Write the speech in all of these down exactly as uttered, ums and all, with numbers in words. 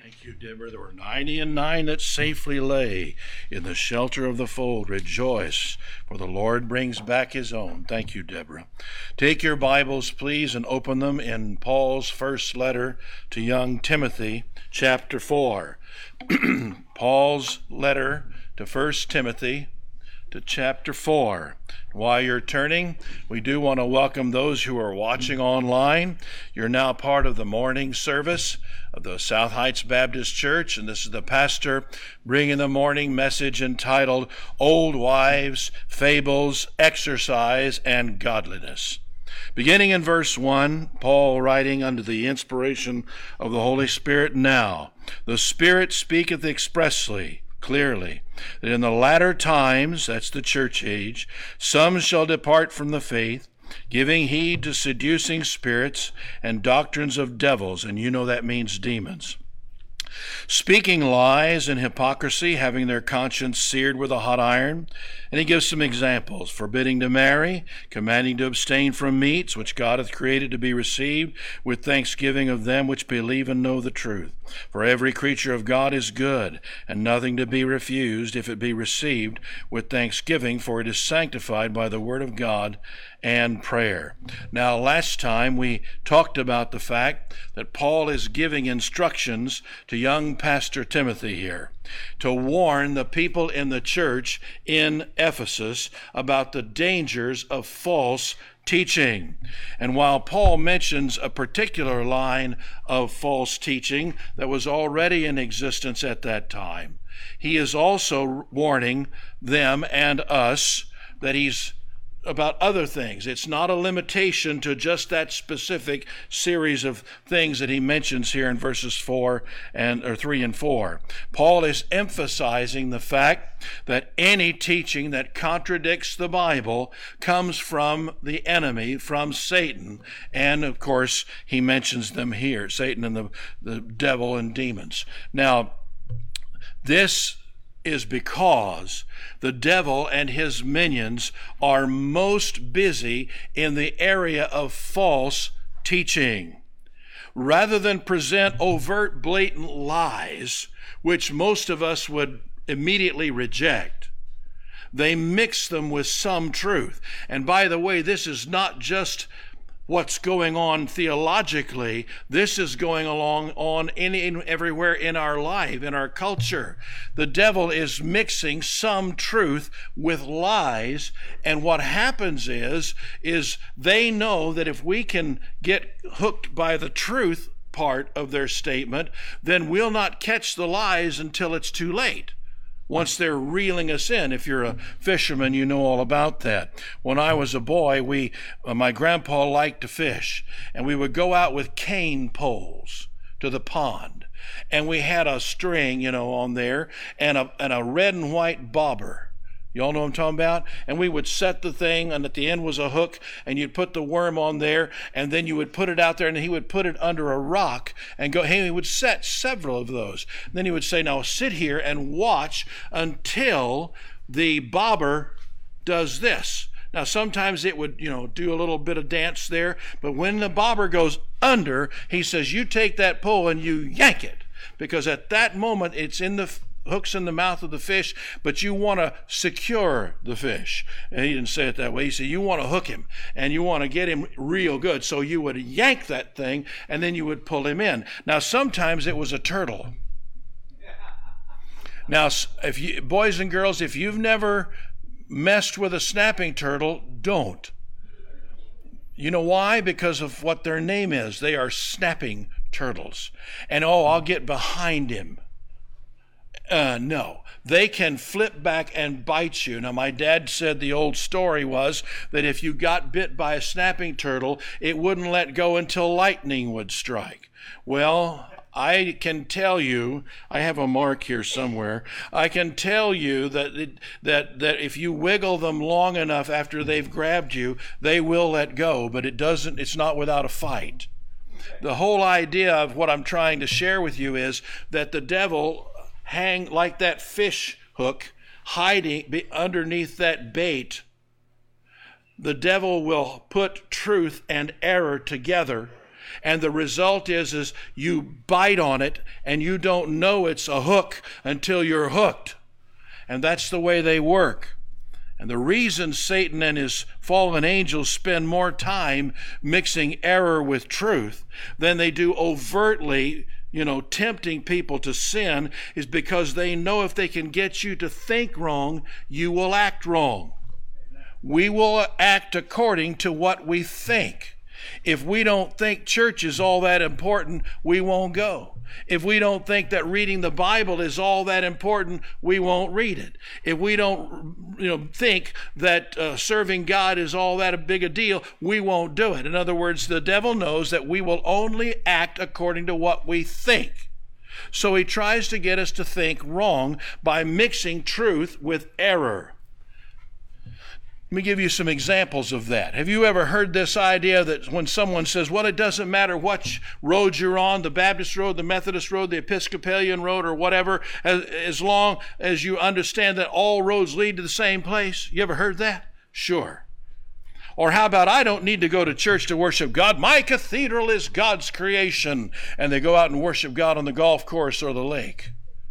Thank you, Deborah. There were ninety and nine that safely lay in the shelter of the fold. Rejoice, for the Lord brings back his own. Thank you, Deborah. Take your Bibles, please, and open them in Paul's first letter to young Timothy, chapter four. Paul's letter to First Timothy, to chapter four. While you're turning, we do want to welcome those who are watching online. You're now part of the morning service of the South Heights Baptist Church, and this is the pastor bringing the morning message entitled Old Wives, Fables, Exercise, and Godliness. Beginning in verse one, Paul writing under the inspiration of the Holy Spirit, now the Spirit speaketh expressly, clearly, that in the latter times, that's the church age, some shall depart from the faith, giving heed to seducing spirits and doctrines of devils, and you know that means demons, speaking lies and hypocrisy, having their conscience seared with a hot iron. And he gives some examples: forbidding to marry, commanding to abstain from meats which God hath created to be received with thanksgiving of them which believe and know the truth. For every creature of God is good, and nothing to be refused if it be received with thanksgiving, for it is sanctified by the word of God and prayer. Now, last time we talked about the fact that Paul is giving instructions to young Pastor Timothy here to warn the people in the church in Ephesus about the dangers of false teaching. And while Paul mentions a particular line of false teaching that was already in existence at that time, he is also warning them and us that he's about other things. It's not a limitation to just that specific series of things that he mentions here in verses four and or three and four. Paul is emphasizing the fact that any teaching that contradicts the Bible comes from the enemy, from Satan. And of course, he mentions them here, Satan and the, the devil and demons. Now, this is because the devil and his minions are most busy in the area of false teaching. Rather than present overt, blatant lies, which most of us would immediately reject, they mix them with some truth. And by the way, this is not just what's going on theologically. This is going along on in, in everywhere in our life, in our culture. The devil is mixing some truth with lies, and what happens is is they know that if we can get hooked by the truth part of their statement, then we'll not catch the lies until it's too late, once they're reeling us in. If you're a fisherman, you know all about that. When I was a boy, we, uh, my grandpa liked to fish, and we would go out with cane poles to the pond, and we had a string, you know, on there, and a and a red and white bobber. You all know what I'm talking about? And we would set the thing, and at the end was a hook, and you'd put the worm on there, and then you would put it out there, and he would put it under a rock and go, hey, he would set several of those. And then he would say, now sit here and watch until the bobber does this. Now, sometimes it would, you know, do a little bit of dance there, but when the bobber goes under, he says, you take that pole and you yank it, because at that moment it's in the hooks in the mouth of the fish, but you want to secure the fish. And he didn't say it that way. He said you want to hook him and you want to get him real good. So you would yank that thing and then you would pull him in. Now, sometimes it was a turtle. Now, if you, boys and girls, if you've never messed with a snapping turtle, don't. You know why? Because of what their name is. They are snapping turtles. And oh, I'll get behind him. Uh, no, they can flip back and bite you. Now, my dad said the old story was that if you got bit by a snapping turtle, it wouldn't let go until lightning would strike. Well, I can tell you, I have a mark here somewhere, I can tell you that it, that that if you wiggle them long enough after they've grabbed you, they will let go, but it doesn't, it's not without a fight. The whole idea of what I'm trying to share with you is that the devil hang like that fish hook hiding underneath that bait. The devil will put truth and error together And the result is, is you bite on it and you don't know it's a hook until you're hooked. And that's the way they work. And the reason Satan and his fallen angels spend more time mixing error with truth than they do overtly, you know, tempting people to sin is because they know if they can get you to think wrong, you will act wrong. We will act according to what we think. If we don't think church is all that important, we won't go. If we don't think that reading the Bible is all that important, we won't read it. If we don't, you know, think that uh, serving God is all that a big a deal, we won't do it. In other words, the devil knows that we will only act according to what we think. So he tries to get us to think wrong by mixing truth with error. Let me give you some examples of that. Have you ever heard this idea that when someone says, well, it doesn't matter what road you're on, the Baptist road, the Methodist road, the Episcopalian road, or whatever, as, as long as you understand that all roads lead to the same place? You ever heard that? Sure. Or how about, I don't need to go to church to worship God. My cathedral is God's creation. And they go out and worship God on the golf course or the lake.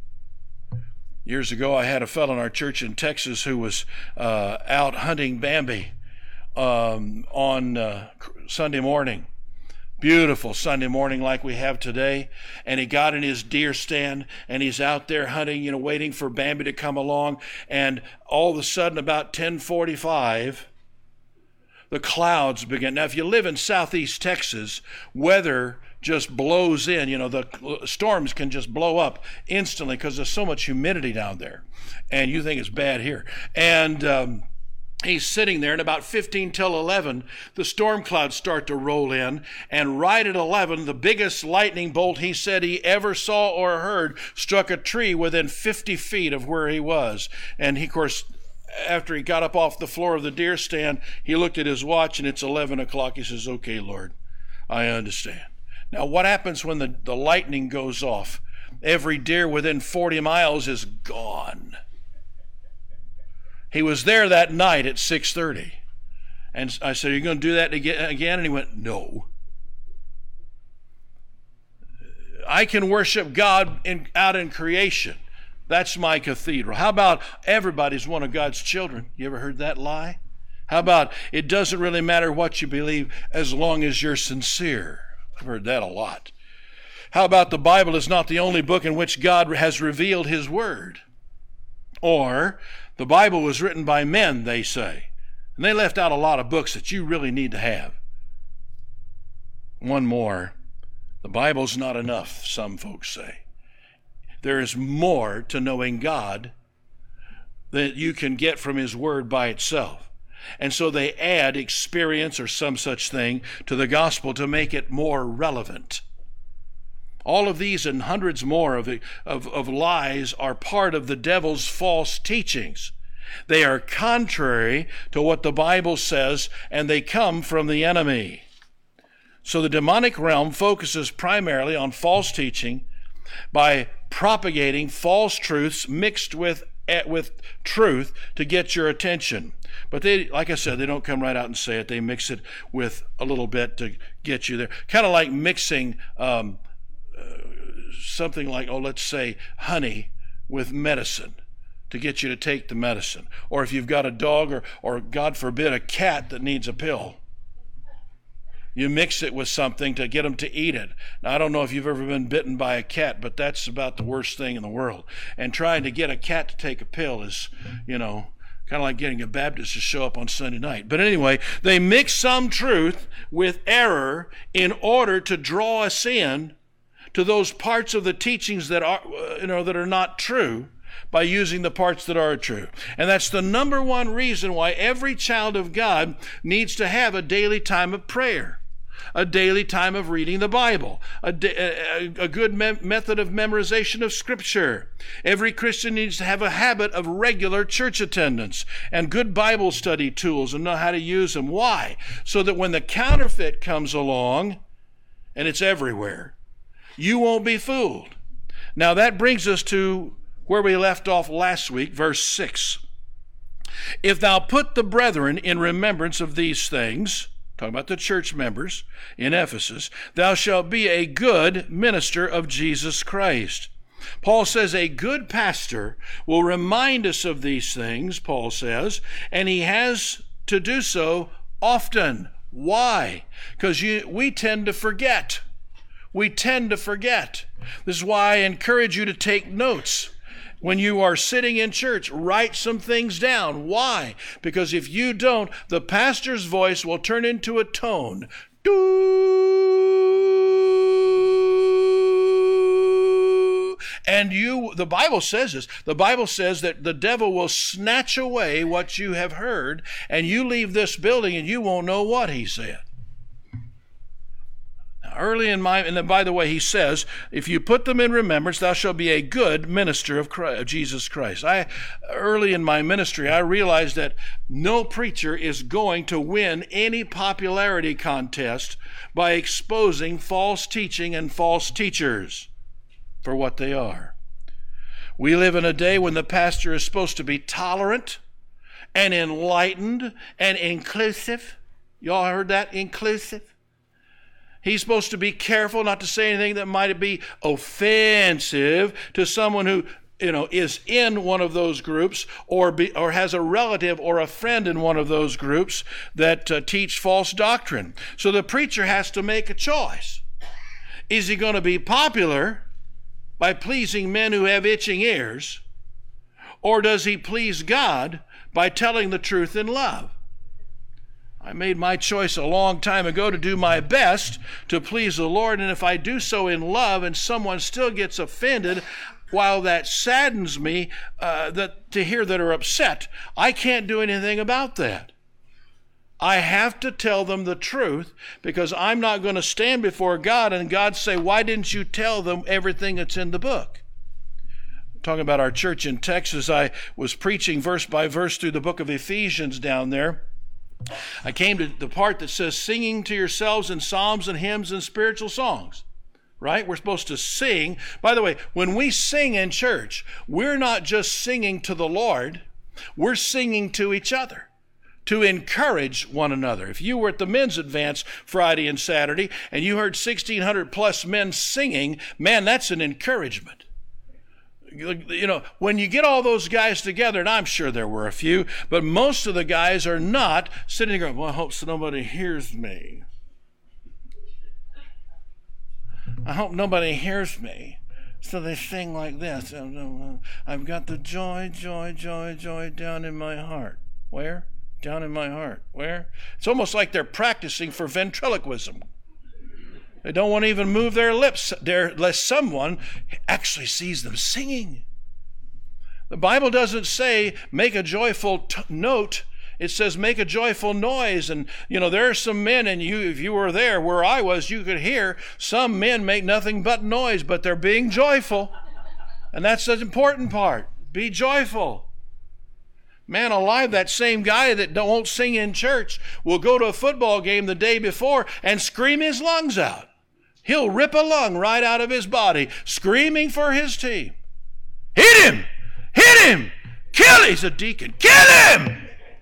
Years ago, I had a fellow in our church in Texas who was uh, out hunting Bambi um, on uh, Sunday morning. Beautiful Sunday morning like we have today. And he got in his deer stand and he's out there hunting, you know, waiting for Bambi to come along. And all of a sudden, about ten forty-five, the clouds began. Now, if you live in southeast Texas, weather just blows in. You know, the storms can just blow up instantly because there's so much humidity down there. And you think it's bad here. And um, he's sitting there, and about fifteen till eleven, the storm clouds start to roll in. And right at eleven, the biggest lightning bolt he said he ever saw or heard struck a tree within fifty feet of where he was. And he, of course, after he got up off the floor of the deer stand, he looked at his watch, and it's eleven o'clock. He says, okay, Lord, I understand. Now, what happens when the, the lightning goes off? Every deer within forty miles is gone. He was there that night at six thirty. And I said, are you going to do that again? And he went, no. I can worship God in, out in creation. That's my cathedral. How about everybody's one of God's children? You ever heard that lie? How about it doesn't really matter what you believe as long as you're sincere? I've heard that a lot. How about the Bible is not the only book in which God has revealed his word? Or the Bible was written by men, they say, and they left out a lot of books that you really need to have. One more. The Bible's not enough, some folks say. There is more to knowing God that you can get from his word by itself. And so they add experience or some such thing to the gospel to make it more relevant. All of these and hundreds more of, of, of lies are part of the devil's false teachings. They are contrary to what the Bible says, and they come from the enemy. So the demonic realm focuses primarily on false teaching by propagating false truths mixed with with truth to get your attention. But they, like I said, they don't come right out and say it. They mix it with a little bit to get you there. Kind of like mixing um, uh, something like, oh, let's say honey with medicine to get you to take the medicine. Or if you've got a dog or, or God forbid, a cat that needs a pill, you mix it with something to get them to eat it. Now, I don't know if you've ever been bitten by a cat, but that's about the worst thing in the world. And trying to get a cat to take a pill is, you know, kind of like getting a Baptist to show up on Sunday night. But anyway, they mix some truth with error in order to draw us in to those parts of the teachings that are, you know, that are not true, by using the parts that are true. And that's the number one reason why every child of God needs to have a daily time of prayer, a daily time of reading the Bible, a, a, a good me- method of memorization of Scripture. Every Christian needs to have a habit of regular church attendance and good Bible study tools and know how to use them. Why? So that when the counterfeit comes along, and it's everywhere, you won't be fooled. Now that brings us to where we left off last week, verse six. If thou put the brethren in remembrance of these things, talking about the church members in Ephesus, thou shalt be a good minister of Jesus Christ. Paul says a good pastor will remind us of these things, Paul says, and he has to do so often. Why? Because we tend to forget. We tend to forget. This is why I encourage you to take notes. When you are sitting in church, write some things down. Why? Because if you don't, the pastor's voice will turn into a tone. Doo! And you, the Bible says this. The Bible says that the devil will snatch away what you have heard, and you leave this building and you won't know what he said. Early in my, and then by the way, he says, if you put them in remembrance, thou shalt be a good minister of, Christ, of Jesus Christ. I, early in my ministry, I realized that no preacher is going to win any popularity contest by exposing false teaching and false teachers for what they are. We live in a day when the pastor is supposed to be tolerant and enlightened and inclusive. Y'all heard that? Inclusive. He's supposed to be careful not to say anything that might be offensive to someone who, you know, is in one of those groups or be, or has a relative or a friend in one of those groups that uh, teach false doctrine. So the preacher has to make a choice. Is he going to be popular by pleasing men who have itching ears, or does he please God by telling the truth in love? I made my choice a long time ago to do my best to please the Lord, and if I do so in love and someone still gets offended, while that saddens me uh, that to hear that are upset, I can't do anything about that. I have to tell them the truth, because I'm not going to stand before God and God say, why didn't you tell them everything that's in the book? Talking about our church in Texas, I was preaching verse by verse through the book of Ephesians down there. I came to the part that says singing to yourselves in psalms and hymns and spiritual songs, right? We're supposed to sing. By the way, when we sing in church, we're not just singing to the Lord, we're singing to each other to encourage one another. If you were at the men's advance Friday and Saturday and you heard sixteen hundred plus men singing, man, that's an encouragement. You know, when you get all those guys together, and I'm sure there were a few, but most of the guys are not sitting there going, well, I hope nobody hears me. I hope nobody hears me. So they sing like this. I've got the joy, joy, joy, joy down in my heart. Where? Down in my heart. Where? It's almost like they're practicing for ventriloquism. They don't want to even move their lips there lest someone actually sees them singing. The Bible doesn't say make a joyful t- note. It says make a joyful noise. And, you know, there are some men, and you, if you were there where I was, you could hear some men make nothing but noise, but they're being joyful. And that's the important part. Be joyful. Man alive, that same guy that won't sing in church will go to a football game the day before and scream his lungs out. He'll rip a lung right out of his body, screaming for his team. Hit him! Hit him! Kill him! He's a deacon. Kill him!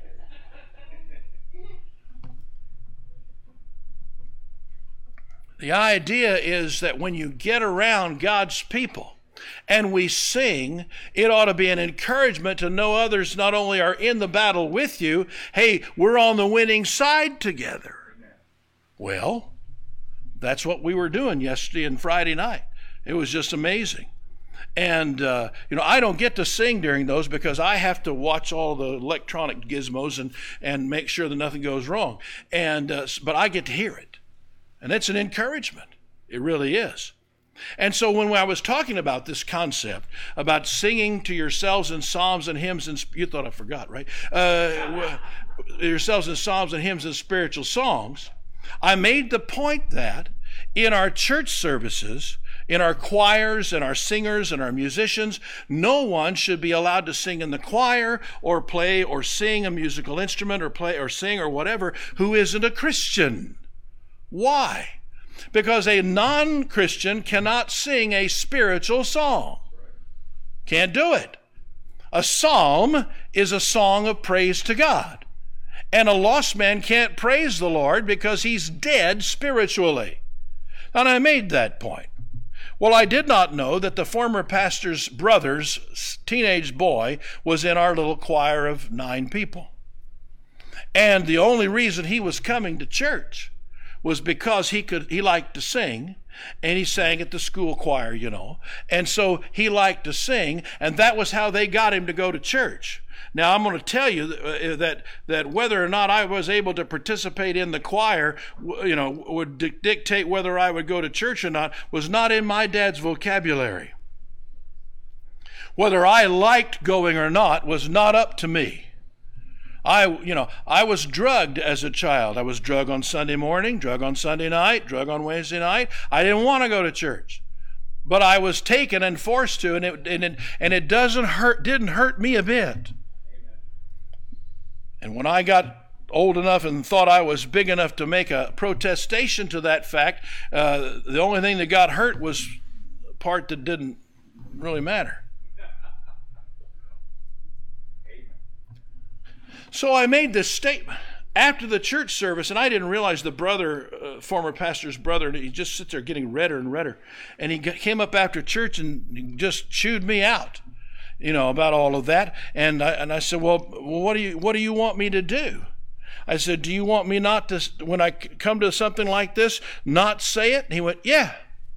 The idea is that when you get around God's people and we sing, it ought to be an encouragement to know others not only are in the battle with you, hey, we're on the winning side together. Well, that's what we were doing yesterday and Friday night. It was just amazing. And, uh, you know, I don't get to sing during those because I have to watch all the electronic gizmos and, and make sure that nothing goes wrong. And uh, but I get to hear it. And it's an encouragement. It really is. And so when I was talking about this concept, about singing to yourselves in psalms and hymns, and you thought I forgot, right? Uh, yourselves in psalms and hymns and spiritual songs, I made the point that in our church services, in our choirs and our singers and our musicians, no one should be allowed to sing in the choir or play or sing a musical instrument or play or sing or whatever who isn't a Christian. Why? Because a non-Christian cannot sing a spiritual song. Can't do it. A psalm is a song of praise to God. And a lost man can't praise the Lord because he's dead spiritually. And I made that point. Well, I did not know that the former pastor's brother's teenage boy was in our little choir of nine people. And the only reason he was coming to church was because he could he liked to sing, and he sang at the school choir, you know. And so he liked to sing, and that was how they got him to go to church. Now, I'm going to tell you that, that that whether or not I was able to participate in the choir, you know, would di- dictate whether I would go to church or not, was not in my dad's vocabulary. Whether I liked going or not was not up to me. I, you know, I was drugged as a child. I was drugged on Sunday morning, drugged on Sunday night, drugged on Wednesday night. I didn't want to go to church, but I was taken and forced to, and it and it, and it doesn't hurt, didn't hurt me a bit. And when I got old enough and thought I was big enough to make a protestation to that fact, uh, the only thing that got hurt was the part that didn't really matter. So I made this statement after the church service, and I didn't realize the brother, uh, former pastor's brother, and he just sits there getting redder and redder. And he got, came up after church and just chewed me out, you know, about all of that. And I, and I said, well, what do you what do you want me to do? I said, do you want me not to, when I come to something like this, not say it? And he went, yeah.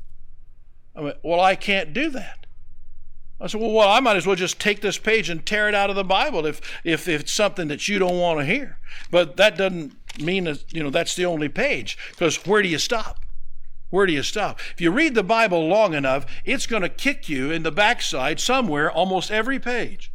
I went, well, I can't do that. I said, well, well, I might as well just take this page and tear it out of the Bible if, if, if it's something that you don't want to hear. But that doesn't mean that, you know, that's the only page, because where do you stop? Where do you stop? If you read the Bible long enough, it's going to kick you in the backside somewhere, almost every page.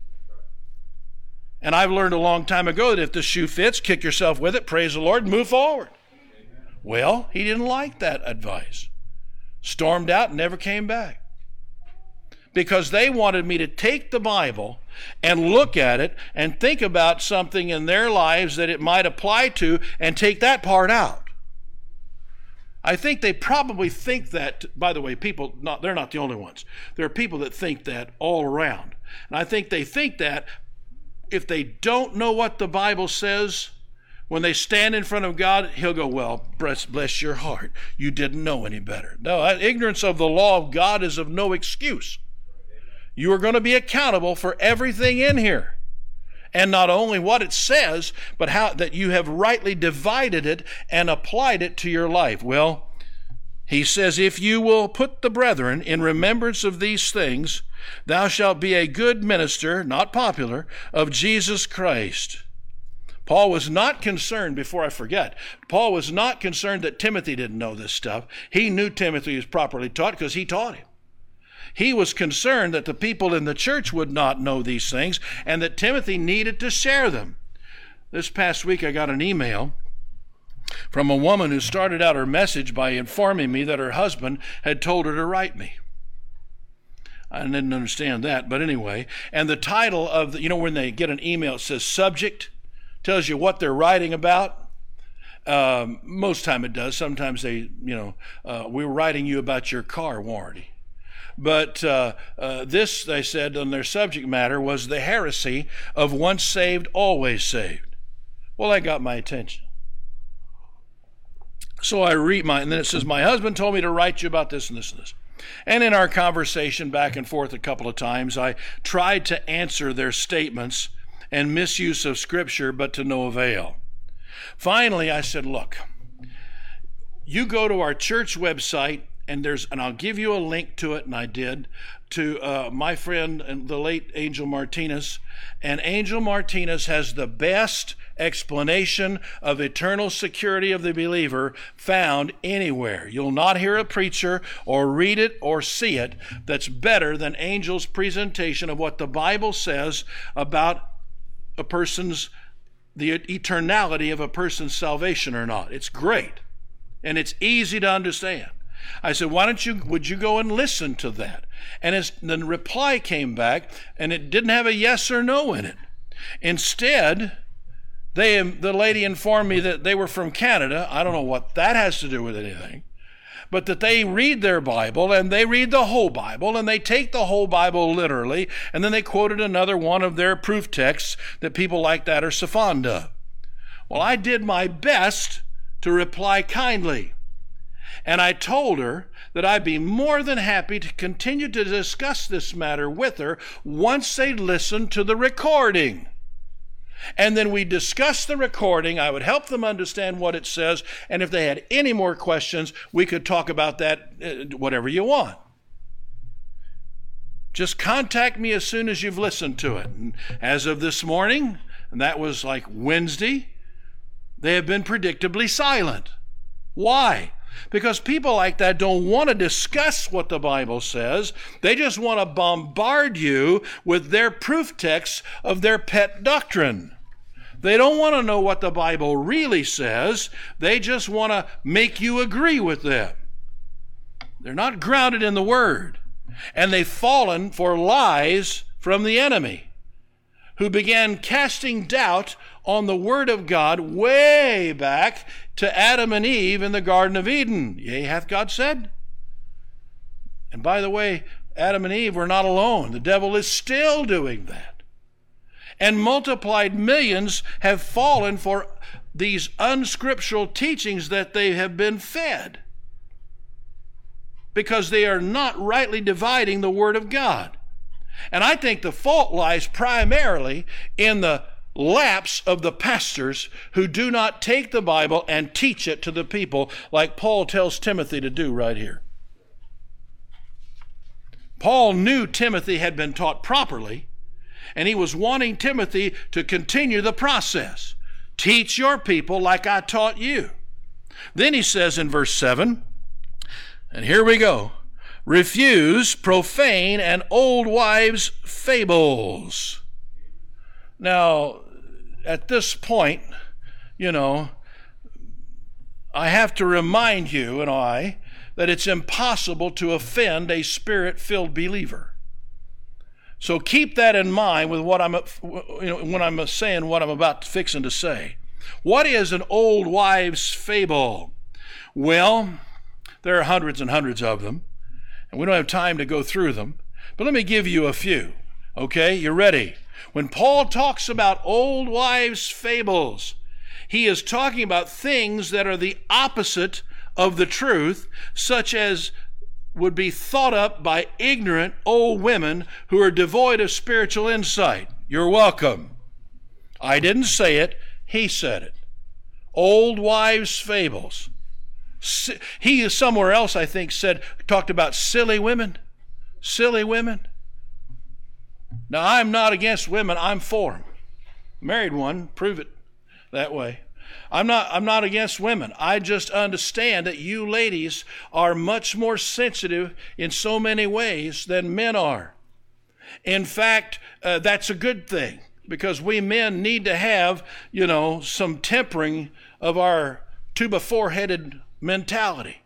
And I've learned a long time ago that if the shoe fits, kick yourself with it, praise the Lord, and move forward. Well, he didn't like that advice. Stormed out and never came back. Because they wanted me to take the Bible and look at it and think about something in their lives that it might apply to and take that part out. I think they probably think that, by the way, people, not, they're not the only ones. There are people that think that all around. And I think they think that if they don't know what the Bible says, when they stand in front of God, he'll go, well, bless, bless your heart. You didn't know any better. No, ignorance of the law of God is of no excuse. You are going to be accountable for everything in here. And not only what it says, but how that you have rightly divided it and applied it to your life. Well, he says, if you will put the brethren in remembrance of these things, thou shalt be a good minister, not popular, of Jesus Christ. Paul was not concerned, before I forget, Paul was not concerned that Timothy didn't know this stuff. He knew Timothy was properly taught because he taught him. He was concerned that the people in the church would not know these things and that Timothy needed to share them. This past week I got an email from a woman who started out her message by informing me that her husband had told her to write me. I didn't understand that, but anyway. And the title of, the, you know, when they get an email, it says subject, tells you what they're writing about. Um, most time it does. Sometimes they, you know, uh, we're writing you about your car warranty. But uh, uh, this, they said, on their subject matter was the heresy of once saved, always saved. Well, that got my attention. So I read my, and then it says, my husband told me to write you about this and this and this. And in our conversation back and forth a couple of times, I tried to answer their statements and misuse of Scripture, but to no avail. Finally, I said, look, you go to our church website, and there's, and I'll give you a link to it, and I did, to uh, my friend, the late Angel Martinez. And Angel Martinez has the best explanation of eternal security of the believer found anywhere. You'll not hear a preacher or read it or see it that's better than Angel's presentation of what the Bible says about a person's, the eternality of a person's salvation or not. It's great, and it's easy to understand. I said, why don't you, would you go and listen to that? And as the reply came back, and it didn't have a yes or no in it. Instead, they, the lady informed me that they were from Canada. I don't know what that has to do with anything. But that they read their Bible, and they read the whole Bible, and they take the whole Bible literally, and then they quoted another one of their proof texts that people like that are so fond of. Well, I did my best to reply kindly. And I told her that I'd be more than happy to continue to discuss this matter with her once they listened to the recording. And then we discussed the recording. I would help them understand what it says. And if they had any more questions, we could talk about that, uh, whatever you want. Just contact me as soon as you've listened to it. And as of this morning, and that was like Wednesday, they have been predictably silent. Why? Because people like that don't want to discuss what the Bible says. They just want to bombard you with their proof texts of their pet doctrine. They don't want to know what the Bible really says. They just want to make you agree with them. They're not grounded in the Word. And they've fallen for lies from the enemy, who began casting doubt on the Word of God way back to Adam and Eve in the Garden of Eden. Yea, hath God said? And by the way, Adam and Eve were not alone. The devil is still doing that. And multiplied millions have fallen for these unscriptural teachings that they have been fed, because they are not rightly dividing the Word of God. And I think the fault lies primarily in the lapse of the pastors who do not take the Bible and teach it to the people like Paul tells Timothy to do right here. Paul knew Timothy had been taught properly, and he was wanting Timothy to continue the process. Teach your people like I taught you. Then he says in verse seven, and here we go, refuse profane and old wives' fables. Now, at this point, you know, I have to remind you and I that it's impossible to offend a Spirit-filled believer. So keep that in mind with what I'm, you know, when I'm saying what I'm about fixing to say. What is an old wives' fable? Well, there are hundreds and hundreds of them, and we don't have time to go through them, but let me give you a few. Okay, you ready? When Paul talks about old wives' fables, he is talking about things that are the opposite of the truth, such as would be thought up by ignorant old women who are devoid of spiritual insight. You're welcome. I didn't say it, he said it. Old wives' fables. He is somewhere else, I think, said, talked about silly women. Silly women. Now, I'm not against women. I'm for them. Married one, prove it that way. I'm not, I'm not against women. I just understand that you ladies are much more sensitive in so many ways than men are. In fact, uh, that's a good thing, because we men need to have, you know, some tempering of our two-by-four-headed mentality.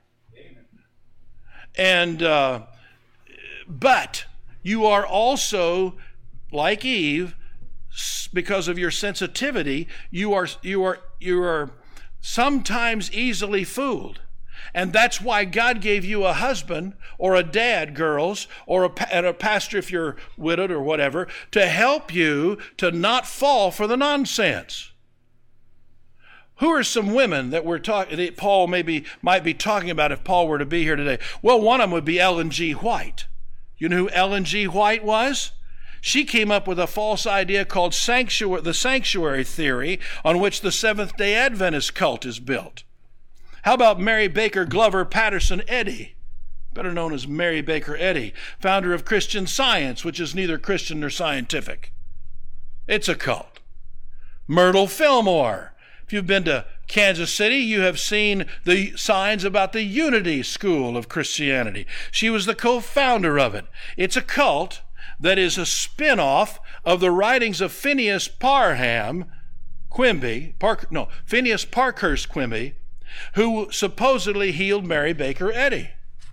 And, uh, but you are also, like Eve, because of your sensitivity, you are you are you are sometimes easily fooled. And that's why God gave you a husband or a dad, girls, or a, and a pastor if you're widowed or whatever, to help you to not fall for the nonsense. Who are some women that we're talking that Paul maybe might be talking about if Paul were to be here today? Well, one of them would be Ellen G. White. You know who Ellen G. White was? She came up with a false idea called sanctuary, the sanctuary theory, on which the Seventh-day Adventist cult is built. How about Mary Baker Glover Patterson Eddy, better known as Mary Baker Eddy, founder of Christian Science, which is neither Christian nor scientific. It's a cult. Myrtle Fillmore. If you've been to Kansas City, you have seen the signs about the Unity School of Christianity. She was the co-founder of it. It's a cult that is a spin-off of the writings of Phineas Parham Quimby, Park, no, Phineas Parkhurst Quimby, who supposedly healed Mary Baker Eddy.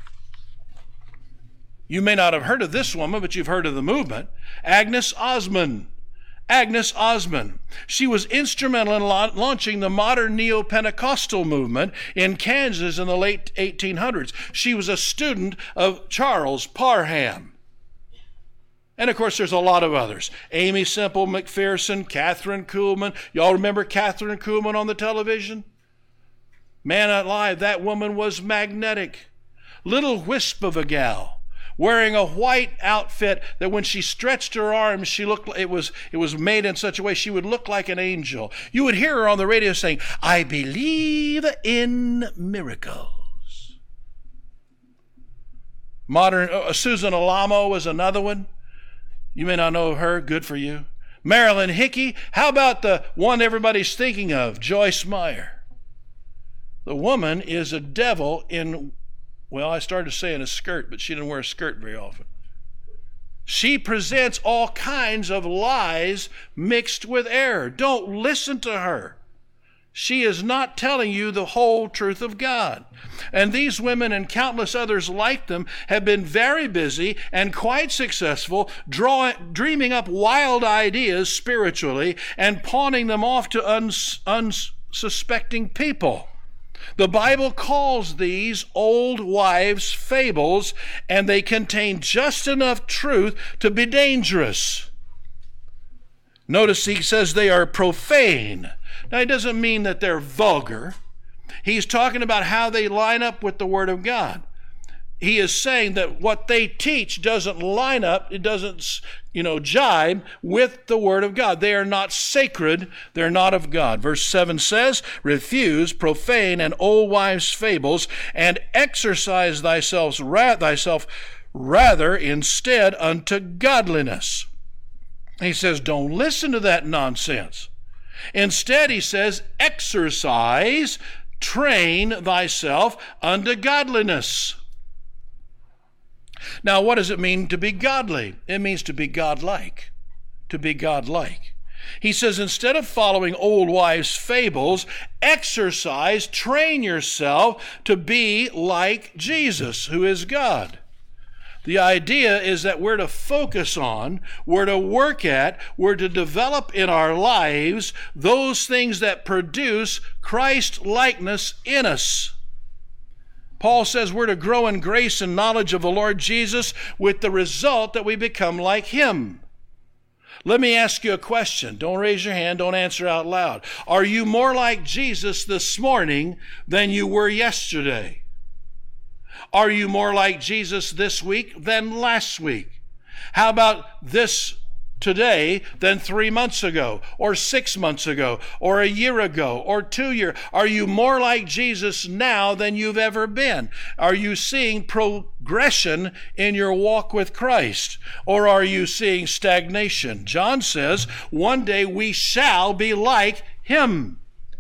You may not have heard of this woman, but you've heard of the movement. Agnes Osmond. Agnes Osmond. She was instrumental in la- launching the modern neo-Pentecostal movement in Kansas in the late eighteen hundreds. She was a student of Charles Parham. And of course, there's a lot of others. Amy Semple McPherson, Catherine Kuhlman. Y'all remember Catherine Kuhlman on the television? Man alive, that woman was magnetic. Little wisp of a gal, wearing a white outfit that when she stretched her arms, she looked, it was, it was made in such a way she would look like an angel. You would hear her on the radio saying, "I believe in miracles." Modern, uh, Susan Alamo was another one. You may not know her, good for you. Marilyn Hickey. How about the one everybody's thinking of, Joyce Meyer? The woman is a devil in, well, I started saying a skirt, but she didn't wear a skirt very often. She presents all kinds of lies mixed with error. Don't listen to her. She is not telling you the whole truth of God. And these women and countless others like them have been very busy and quite successful draw, dreaming up wild ideas spiritually and pawning them off to uns, unsuspecting people. The Bible calls these old wives' fables, and they contain just enough truth to be dangerous. Notice he says they are profane. Now, it doesn't mean that they're vulgar. He's talking about how they line up with the Word of God. He is saying that what they teach doesn't line up, it doesn't, you know, jibe with the Word of God. They are not sacred, they're not of God. Verse seven says, "Refuse profane and old wives' fables, and exercise thyself, thyself rather instead unto godliness." He says, don't listen to that nonsense. Instead, he says, exercise, train thyself unto godliness. Now, what does it mean to be godly? It means to be godlike. To be godlike. He says, instead of following old wives' fables, exercise, train yourself to be like Jesus, who is God. The idea is that we're to focus on, we're to work at, we're to develop in our lives those things that produce Christ-likeness in us. Paul says we're to grow in grace and knowledge of the Lord Jesus with the result that we become like Him. Let me ask you a question. Don't raise your hand, don't answer out loud. Are you more like Jesus this morning than you were yesterday? Are you more like Jesus this week than last week? How about this today than three months ago, or six months ago, or a year ago, or two years? Are you more like Jesus now than you've ever been? Are you seeing progression in your walk with Christ, or are you seeing stagnation? John says, one day we shall be like Him.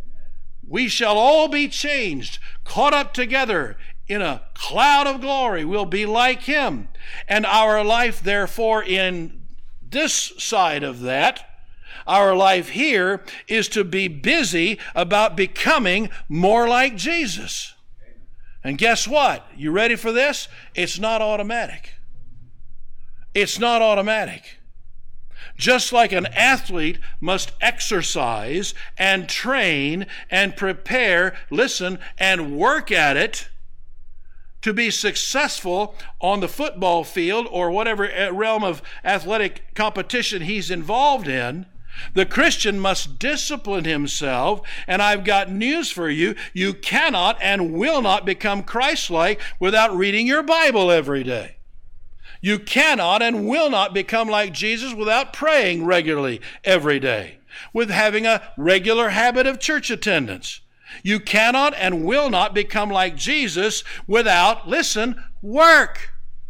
We shall all be changed, caught up together in a cloud of glory. We'll be like Him. And our life, therefore, in this side of that, our life here is to be busy about becoming more like Jesus. And guess what? You ready for this? It's not automatic. It's not automatic. Just like an athlete must exercise and train and prepare, listen, and work at it to be successful on the football field or whatever realm of athletic competition he's involved in, the Christian must discipline himself. And I've got news for you. You cannot and will not become Christ-like without reading your Bible every day. You cannot and will not become like Jesus without praying regularly every day, with having a regular habit of church attendance. You cannot and will not become like Jesus without, listen, work.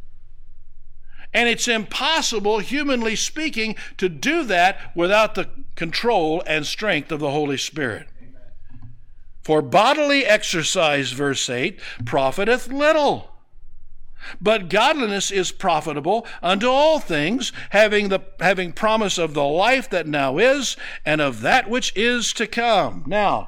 And it's impossible, humanly speaking, to do that without the control and strength of the Holy Spirit. For bodily exercise, verse eight, profiteth little. But godliness is profitable unto all things, having the having promise of the life that now is, and of that which is to come. Now,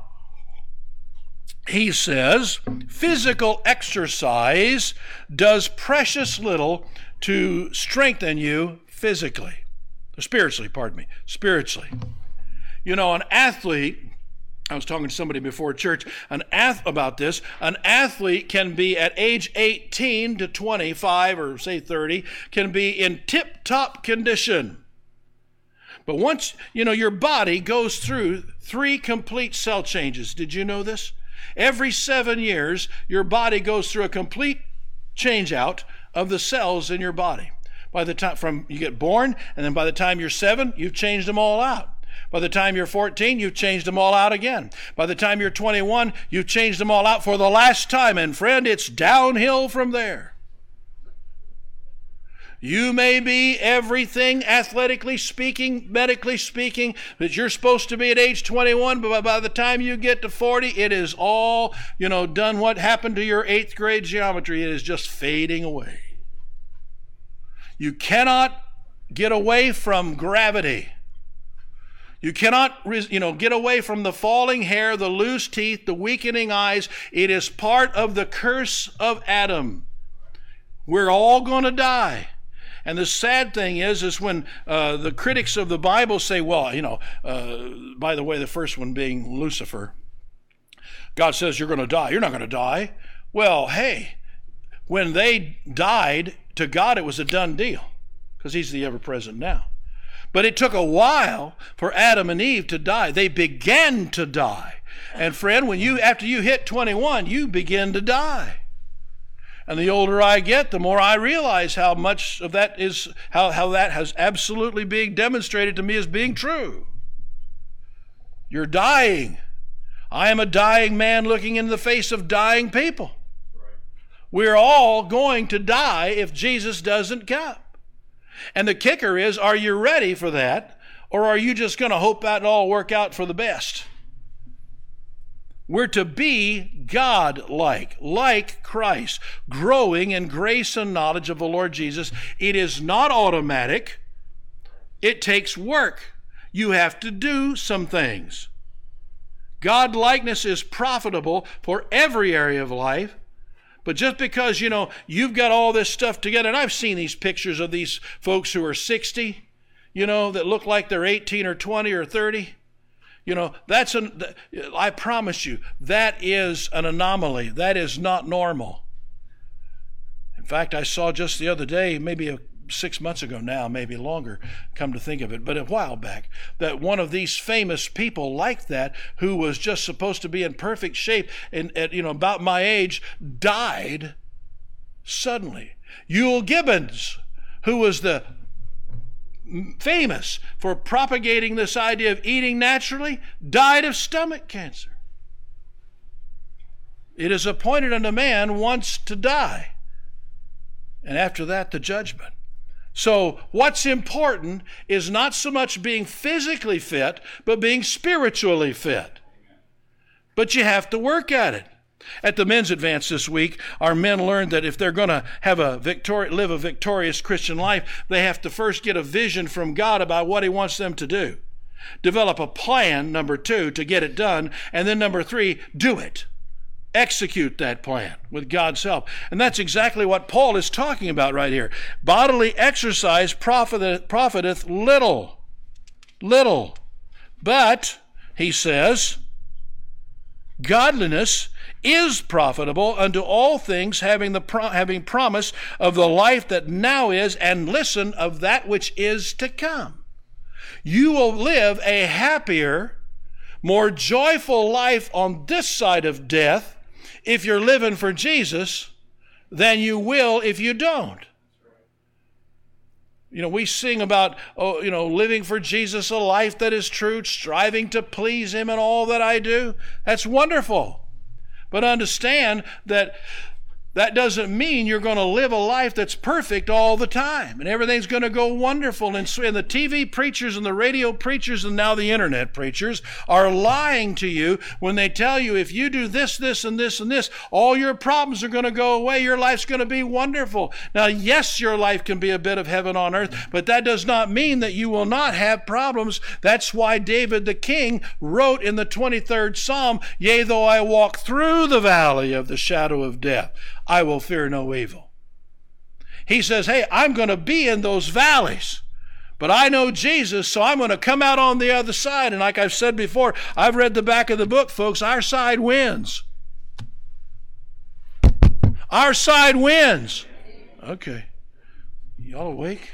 he says, physical exercise does precious little to strengthen you physically. Spiritually, pardon me, spiritually. You know, an athlete I was talking to somebody before church an ath- about this. An athlete can be at age eighteen to twenty-five or say thirty, can be in tip-top condition. But once, you know, your body goes through three complete cell changes. Did you know this? Every seven years, your body goes through a complete change out of the cells in your body. By the time from you get born, and then by the time you're seven, you've changed them all out. By the time you're fourteen, you've changed them all out again. By the time you're twenty-one, you've changed them all out for the last time. And friend, it's downhill from there. You may be everything, athletically speaking, medically speaking, that you're supposed to be at age twenty-one, but by the time you get to forty, it is all, you know, done. What happened to your eighth grade geometry? It is just fading away. You cannot get away from gravity. You cannot, you know, get away from the falling hair, the loose teeth, the weakening eyes. It is part of the curse of Adam. We're all going to die. And the sad thing is, is when uh, the critics of the Bible say, well, you know, uh, by the way, the first one being Lucifer, God says you're going to die. You're not going to die. Well, hey, when they died, to God it was a done deal because he's the ever-present now. But it took a while for Adam and Eve to die. They began to die. And friend, when you after you hit twenty-one, you begin to die. And the older I get, the more I realize how much of that is how, how that has absolutely being demonstrated to me as being true. You're dying. I am a dying man looking in the face of dying people. We're all going to die if Jesus doesn't come. And the kicker is, are you ready for that? Or are you just going to hope that all work out for the best? We're to be God-like, like Christ, growing in grace and knowledge of the Lord Jesus. It is not automatic. It takes work. You have to do some things. God-likeness is profitable for every area of life. But just because, you know, you've got all this stuff together, and I've seen these pictures of these folks who are sixty, you know, that look like they're eighteen or twenty or thirty. You know, that's an, I promise you, that is an anomaly. That is not normal. In fact, I saw just the other day, maybe a six months ago now, maybe longer, come to think of it, but a while back, that one of these famous people like that, who was just supposed to be in perfect shape and at, you know, about my age, died suddenly. Euell Gibbons, who was the famous for propagating this idea of eating naturally, died of stomach cancer. It is appointed unto man once to die, and after that the judgment. So what's important is not so much being physically fit, but being spiritually fit. But you have to work at it. At the men's advance this week, our men learned that if they're going to have a victori- live a victorious Christian life, they have to first get a vision from God about what he wants them to do. Develop a plan, number two, to get it done. And then number three, do it. Execute that plan with God's help. And that's exactly what Paul is talking about right here. Bodily exercise profiteth, profiteth little. Little. But, he says, godliness is profitable unto all things, having the pro- having promise of the life that now is, and listen, of that which is to come. You will live a happier, more joyful life on this side of death if you're living for Jesus than you will if you don't. You know, we sing about, oh, you know, living for Jesus, a life that is true, striving to please him in all that I do. That's wonderful. But understand that that doesn't mean you're going to live a life that's perfect all the time and everything's going to go wonderful. And, and the T V preachers and the radio preachers and now the internet preachers are lying to you when they tell you if you do this, this, and this, and this, all your problems are going to go away. Your life's going to be wonderful. Now, yes, your life can be a bit of heaven on earth, but that does not mean that you will not have problems. That's why David the king wrote in the twenty-third Psalm, yea, though I walk through the valley of the shadow of death, I will fear no evil. He says, hey, I'm going to be in those valleys, But I know Jesus, so I'm going to come out on the other side. And like I've said before, I've read the back of the book, folks. Our side wins. Our side wins. Okay. Y'all awake?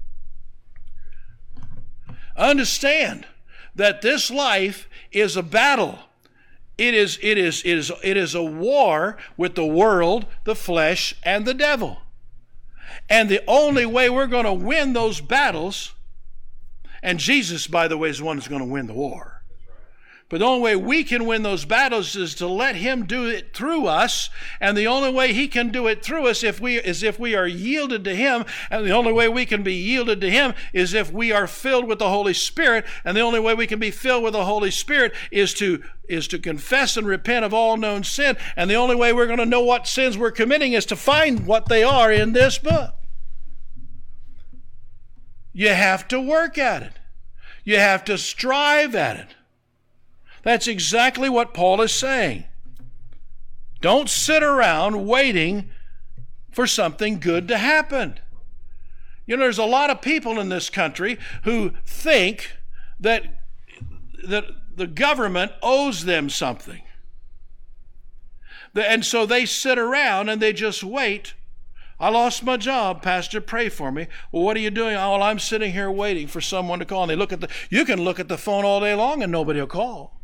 Understand that this life is a battle. It is, it is, it is, it is a war with the world, the flesh, and the devil. And the only way we're going to win those battles, and Jesus, by the way, is the one who's going to win the war. But the only way we can win those battles is to let him do it through us. And the only way he can do it through us if we, is if we are yielded to him. And the only way we can be yielded to him is if we are filled with the Holy Spirit. And the only way we can be filled with the Holy Spirit is to, is to confess and repent of all known sin. And the only way we're going to know what sins we're committing is to find what they are in this book. You have to work at it. You have to strive at it. That's exactly what Paul is saying. Don't sit around waiting for something good to happen. You know, there's a lot of people in this country who think that, that the government owes them something. And so they sit around and they just wait. I lost my job, Pastor, pray for me. Well, what are you doing? Oh, well, I'm sitting here waiting for someone to call. And they look at the, you can look at the phone all day long and nobody will call.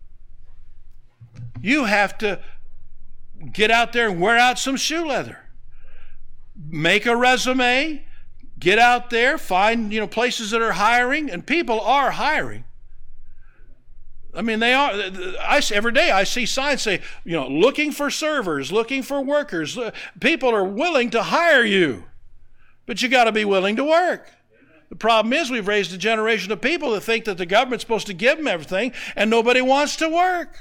You have to get out there and wear out some shoe leather. Make a resume. Get out there. Find, you know, places that are hiring. And people are hiring. I mean, they are. I, every day I see signs say, you know, looking for servers, looking for workers. People are willing to hire you. But you got to be willing to work. The problem is we've raised a generation of people that think that the government's supposed to give them everything and nobody wants to work.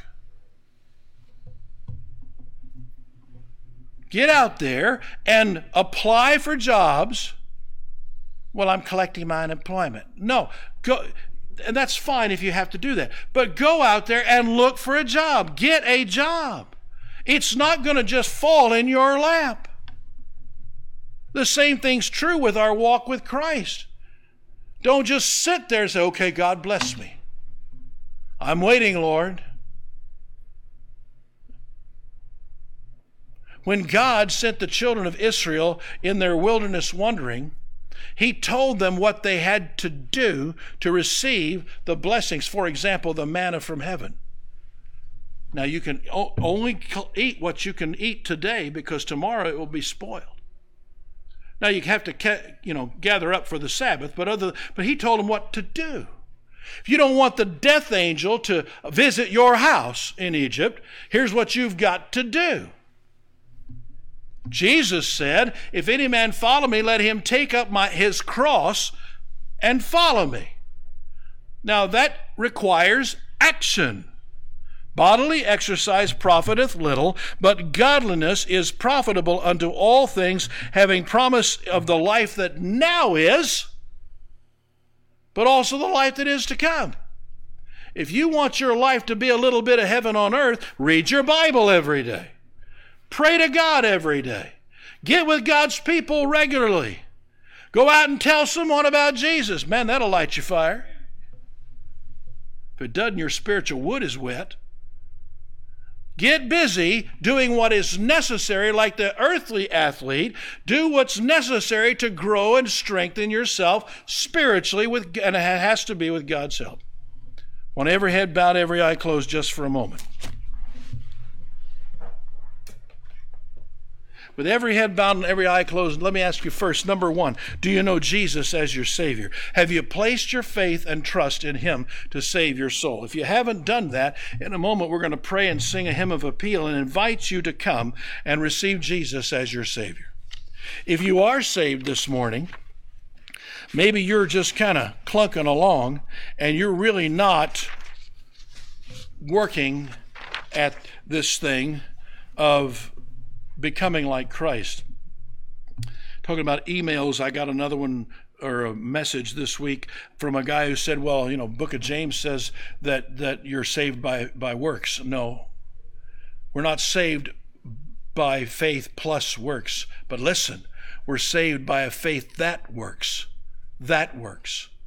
Get out there and apply for jobs. Well, I'm collecting my unemployment. No, go, and that's fine if you have to do that. But go out there and look for a job. Get a job. It's not going to just fall in your lap. The same thing's true with our walk with Christ. Don't just sit there and say, okay, God bless me. I'm waiting, Lord. When God sent the children of Israel in their wilderness wandering, he told them what they had to do to receive the blessings. For example, the manna from heaven. Now, you can only eat what you can eat today because tomorrow it will be spoiled. Now, you have to, you know, gather up for the Sabbath, but other, but he told them what to do. If you don't want the death angel to visit your house in Egypt, here's what you've got to do. Jesus said, if any man follow me, let him take up my, his cross and follow me. Now that requires action. Bodily exercise profiteth little, but godliness is profitable unto all things, having promise of the life that now is, but also the life that is to come. If you want your life to be a little bit of heaven on earth, read your Bible every day. Pray to God every day. Get with God's people regularly. Go out and tell someone about Jesus. Man, that'll light your fire. If it doesn't, your spiritual wood is wet. Get busy doing what is necessary, like the earthly athlete. Do what's necessary to grow and strengthen yourself spiritually, with, and it has to be with God's help. I want every head bowed, every eye closed just for a moment. With every head bowed and every eye closed, let me ask you first, number one, do you know Jesus as your Savior? Have you placed your faith and trust in him to save your soul? If you haven't done that, in a moment we're going to pray and sing a hymn of appeal and invite you to come and receive Jesus as your Savior. If you are saved this morning, maybe you're just kind of clunking along and you're really not working at this thing of becoming like Christ. Talking about emails, I got another one or a message this week from a guy who said, well, you know, Book of James says that that you're saved by by works. No, we're not saved by faith plus works. But listen, we're saved by a faith that works. That works.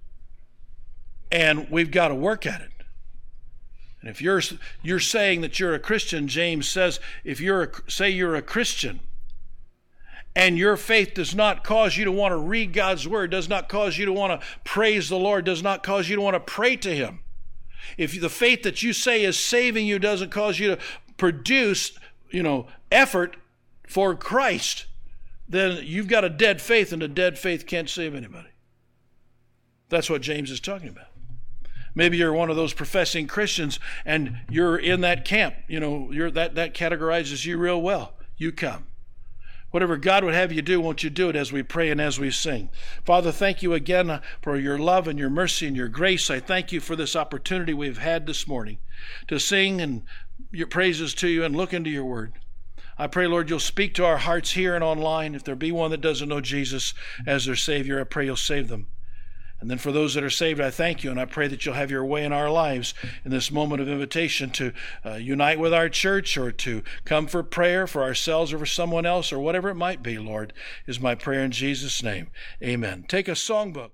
And we've got to work at it. And if you're you're saying that you're a Christian, James says, if you're a, say you're a Christian, and your faith does not cause you to want to read God's word, does not cause you to want to praise the Lord, does not cause you to want to pray to him, if the faith that you say is saving you doesn't cause you to produce, you know, effort for Christ, then you've got a dead faith, and a dead faith can't save anybody. That's what James is talking about. Maybe you're one of those professing Christians and you're in that camp. You know, you're that, that categorizes you real well. You come. Whatever God would have you do, won't you do it as we pray and as we sing. Father, thank you again for your love and your mercy and your grace. I thank you for this opportunity we've had this morning to sing and your praises to you and look into your word. I pray, Lord, you'll speak to our hearts here and online. If there be one that doesn't know Jesus as their Savior, I pray you'll save them. And then for those that are saved, I thank you, and I pray that you'll have your way in our lives in this moment of invitation to uh, unite with our church or to come for prayer for ourselves or for someone else or whatever it might be, Lord, is my prayer in Jesus' name. Amen. Take a songbook.